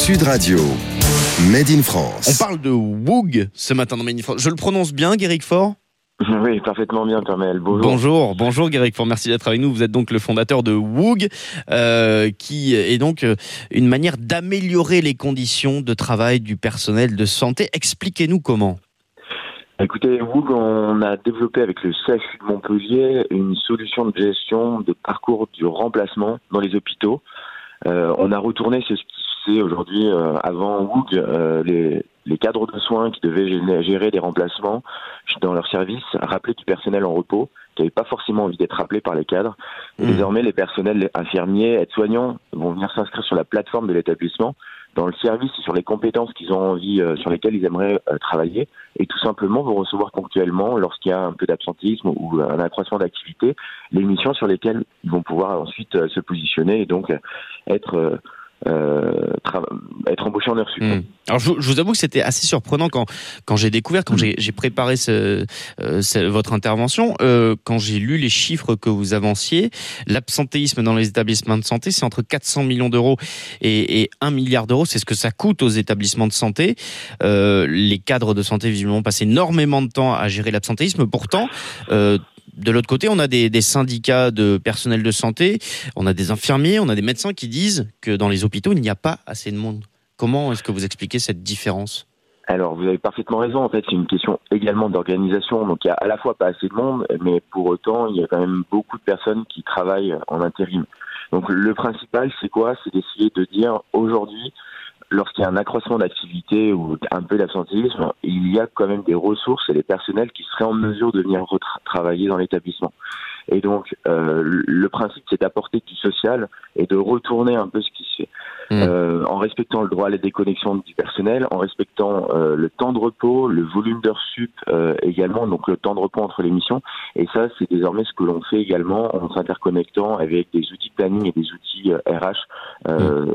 Sud Radio, Made in France. On parle de WOOG ce matin dans Made in France. Je le prononce bien, Guéric Faure ? Oui, parfaitement bien, Kamel. Bonjour. Bonjour Guéric Faure, merci d'être avec nous. Vous êtes donc le fondateur de WOOG, qui est donc une manière d'améliorer les conditions de travail du personnel de santé. Expliquez-nous comment. Écoutez, WOOG, on a développé avec le CHU de Montpellier une solution de gestion de parcours du remplacement dans les hôpitaux. On a retourné ce qui c'est aujourd'hui, avant WOOG, les cadres de soins qui devaient gérer des remplacements dans leur service, rappeler du personnel en repos, qui n'avait pas forcément envie d'être rappelé par les cadres. Et désormais, les personnels infirmiers, aides-soignants vont venir s'inscrire sur la plateforme de l'établissement, dans le service et sur les compétences qu'ils ont envie, sur lesquelles ils aimeraient travailler, et tout simplement vont recevoir ponctuellement, lorsqu'il y a un peu d'absentisme ou un accroissement d'activité, les missions sur lesquelles ils vont pouvoir ensuite se positionner et donc être embauché en heure sup. Alors je vous avoue que c'était assez surprenant quand j'ai découvert, quand j'ai préparé votre intervention, quand j'ai lu les chiffres que vous avanciez. L'absentéisme dans les établissements de santé, c'est entre 400 millions d'euros et 1 milliard d'euros. C'est ce que ça coûte aux établissements de santé. Les cadres de santé visiblement passent énormément de temps à gérer l'absentéisme. Pourtant, de l'autre côté, on a des syndicats de personnel de santé, on a des infirmiers, on a des médecins qui disent que dans les hôpitaux, il n'y a pas assez de monde. Comment est-ce que vous expliquez cette différence ? Alors, vous avez parfaitement raison. En fait, c'est une question également d'organisation. Donc, il y a à la fois pas assez de monde, mais pour autant, il y a quand même beaucoup de personnes qui travaillent en intérim. Donc, le principal, c'est quoi ? C'est d'essayer de dire, aujourd'hui, lorsqu'il y a un accroissement d'activité ou un peu d'absentéisme, il y a quand même des ressources et des personnels qui seraient en mesure de venir travailler dans l'établissement. Et donc, le principe, c'est d'apporter du social et de retourner un peu ce qui se fait. En respectant le droit à la déconnexion du personnel, en respectant le temps de repos, le volume d'heures sup également, donc le temps de repos entre les missions. Et ça, c'est désormais ce que l'on fait également en s'interconnectant avec des outils de planning et des outils RH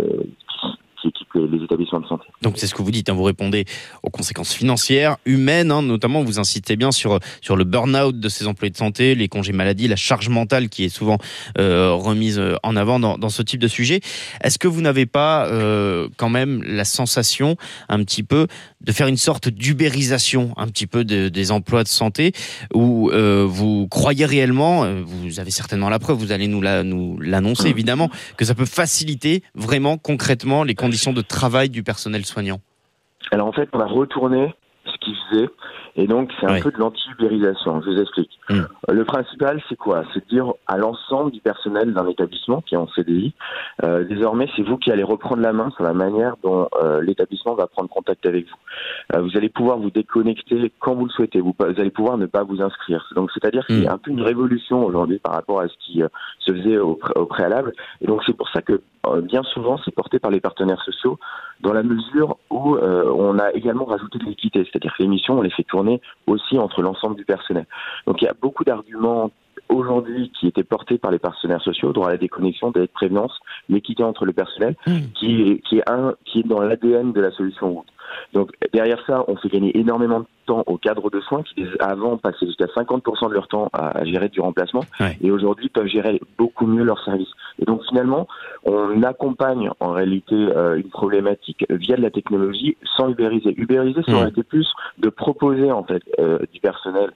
qui équipent les établissements de santé. Donc c'est ce que vous dites, vous répondez aux conséquences financières, humaines, notamment vous incitez bien sur le burn-out de ces employés de santé, les congés maladie, la charge mentale qui est souvent remise en avant dans ce type de sujet. Est-ce que vous n'avez pas quand même la sensation un petit peu de faire une sorte d'ubérisation un petit peu des emplois de santé où vous croyez réellement, vous avez certainement la preuve, vous allez nous l'annoncer évidemment, que ça peut faciliter vraiment concrètement les conditions de travail du personnel soignant? Alors en fait, on a retourné ce qu'ils faisaient, et donc c'est un peu de l'anti-ubérisation. Je vous explique. Le principal, c'est quoi ? C'est de dire à l'ensemble du personnel d'un établissement qui est en CDI, désormais, c'est vous qui allez reprendre la main sur la manière dont l'établissement va prendre contact avec vous. Vous allez pouvoir vous déconnecter quand vous le souhaitez. Vous allez pouvoir ne pas vous inscrire. Donc, c'est-à-dire qu'il y a un peu une révolution aujourd'hui par rapport à ce qui se faisait au préalable. Et donc, c'est pour ça que bien souvent, c'est porté par les partenaires sociaux, dans la mesure où on a également rajouté de l'équité. C'est-à-dire que les missions, on les fait tourner aussi entre l'ensemble du personnel. Donc, il y a beaucoup d'arguments aujourd'hui qui étaient portés par les partenaires sociaux, droit à la déconnexion, de la prévenance, l'équité entre le personnel, qui est dans l'ADN de la solution WOOG. Donc derrière ça, on fait gagner énormément de temps aux cadres de soins qui avant passaient jusqu'à 50% de leur temps à gérer du remplacement et aujourd'hui peuvent gérer beaucoup mieux leur service. Et donc finalement, on accompagne en réalité une problématique via de la technologie sans ubériser. Ubériser, ça aurait été plus de proposer en fait du personnel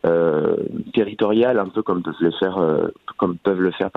territorial, un peu comme peuvent le faire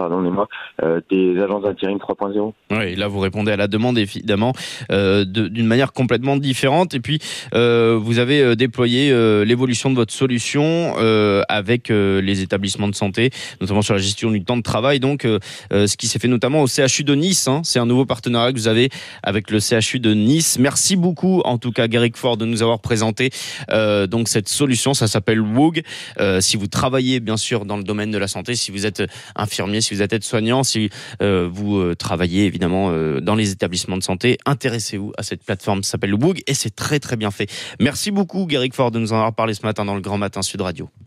des agences d'intérim 3.0. Oui, là vous répondez à la demande évidemment d'une manière complètement différente. Et puis vous avez déployé l'évolution de votre solution avec les établissements de santé, notamment sur la gestion du temps de travail. Donc ce qui s'est fait notamment au CHU de Nice, c'est un nouveau partenariat que vous avez avec le CHU de Nice. Merci beaucoup en tout cas Guéric Faure de nous avoir présenté donc cette solution. Ça s'appelle WOOG. Si vous travaillez bien sûr dans le domaine de la santé, si vous êtes infirmier, si vous êtes aide-soignant, si vous travaillez évidemment dans les établissements de santé, intéressez-vous à cette plateforme. Ça s'appelle WOOG et c'est très très bien fait. Merci beaucoup Guéric Faure de nous en avoir parlé ce matin dans le Grand Matin Sud Radio.